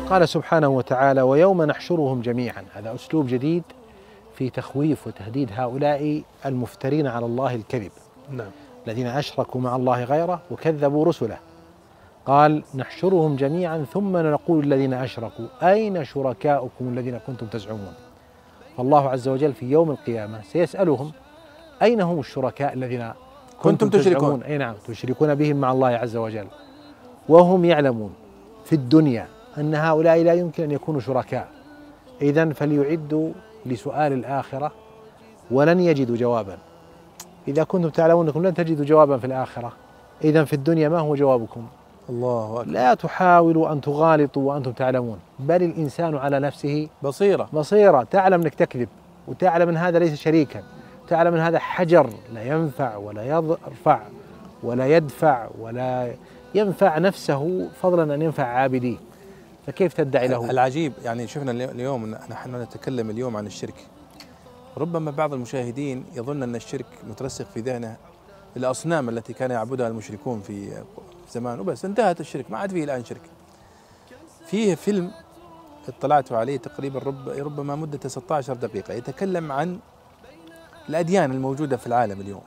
قال سبحانه وتعالى: ويوم نحشرهم جميعا. هذا أسلوب جديد في تخويف وتهديد هؤلاء المفترين على الله الكذب. نعم. الذين أشركوا مع الله غيره وكذبوا رسله. قال: نحشرهم جميعا ثم نقول الذين أشركوا أين شركاؤكم الذين كنتم تزعمون. فالله عز وجل في يوم القيامة سيسألهم: أين هم الشركاء الذين كنتم تزعمون؟ أي نعم، تشركون بهم مع الله عز وجل، وهم يعلمون في الدنيا أن هؤلاء لا يمكن أن يكونوا شركاء. إذن فليعدوا لسؤال الآخرة ولن يجدوا جوابا. إذا كنتم تعلمون أنكم لن تجدوا جوابا في الآخرة، إذن في الدنيا ما هو جوابكم؟ الله أكبر. لا تحاولوا أن تغالطوا وأنتم تعلمون، بل الإنسان على نفسه بصيرة. تعلم أنك تكذب، وتعلم أن هذا ليس شريكا، تعلم أن هذا حجر لا ينفع ولا يرفع ولا يدفع ولا ينفع نفسه، فضلا أن ينفع عابديه، فكيف تدعي له؟ العجيب يعني شفنا اليوم نحن نتكلم اليوم عن الشرك. ربما بعض المشاهدين يظن أن الشرك مترسخ في ذهنه الأصنام التي كان يعبدها المشركون في زمان وبس، انتهت الشرك، ما عاد فيه الآن شرك. فيه فيلم اطلعت عليه تقريبا ربما مدة 16 دقيقة، يتكلم عن الأديان الموجودة في العالم اليوم.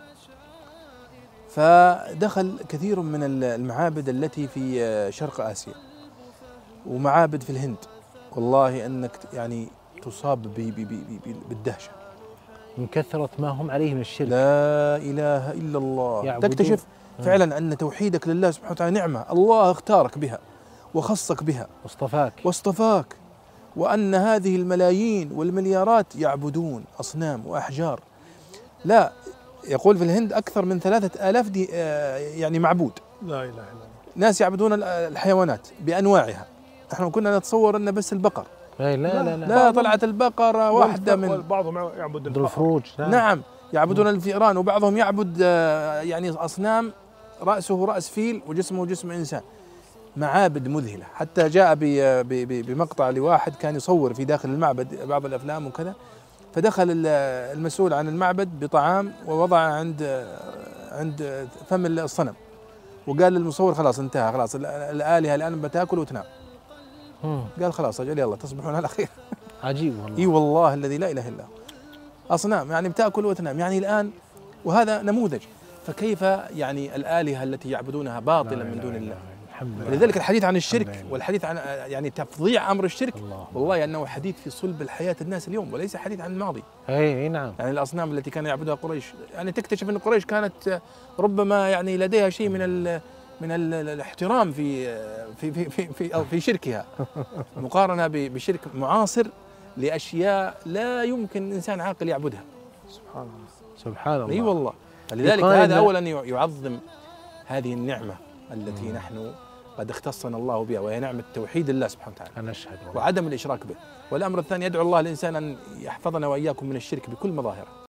فدخل كثير من المعابد التي في شرق آسيا ومعابد في الهند، والله أنك يعني تصاب بالدهشة من كثرة ما هم عليه من الشرك. لا إله إلا الله. تكتشف فعلا أن توحيدك لله سبحانه وتعالى نعمة الله اختارك بها وخصك بها واصطفاك، وأن هذه الملايين والمليارات يعبدون أصنام وأحجار. لا، يقول في الهند أكثر من 3000 يعني معبود. لا إله إلا الله. ناس يعبدون الحيوانات بأنواعها. نحن كنا نتصور أن بس البقر. لا طلعت البقرة واحدة من بعضهم يعبد الفروج. نعم، يعبدون الفئران، وبعضهم يعبد يعني أصنام رأسه رأس فيل وجسمه جسم إنسان. معابد مذهلة. حتى جاء بمقطع لواحد كان يصور في داخل المعبد بعض الأفلام وكذا، فدخل المسؤول عن المعبد بطعام ووضع عند فم الصنم، وقال للمصور: خلاص انتهى، خلاص الآلهة الآن بتاكل وتنام. قال: خلاص أجل يلا تصبحون على خير. عجيب والله. اي والله الذي لا اله الا هو. اصنام يعني بتاكل وتنام يعني الان، وهذا نموذج. فكيف يعني الآلهة التي يعبدونها باطلا من دون الله. لذلك الحديث عن الشرك والحديث عن يعني تفظيع امر الشرك والله انه حديث في صلب الحياة الناس اليوم، وليس حديث عن الماضي. اي نعم. يعني الاصنام التي كان يعبدها قريش، يعني تكتشف ان قريش كانت ربما يعني لديها شيء من الاحترام في شركها، مقارنة بشرك معاصر لأشياء لا يمكن إنسان عاقل يعبدها. سبحان الله. اي والله. فلذلك هذا أولا يعظم هذه النعمة التي نحن قد اختصنا الله بها، وهي نعمة توحيد الله سبحانه وتعالى وعدم الإشراك به. والأمر الثاني يدعو الله الإنسان أن يحفظنا وإياكم من الشرك بكل مظاهره.